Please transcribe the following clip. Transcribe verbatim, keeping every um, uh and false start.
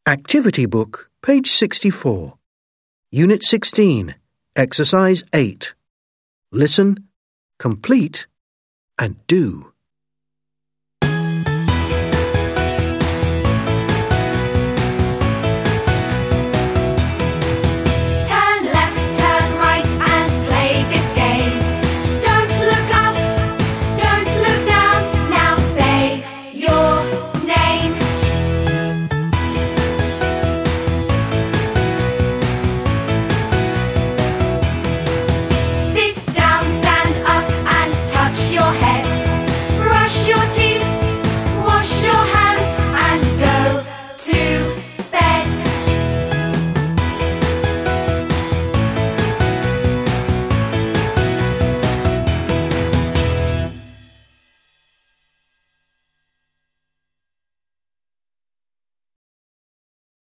Activity Book, page sixty-four. Unit sixteen, Exercise eight. Listen, complete, and do.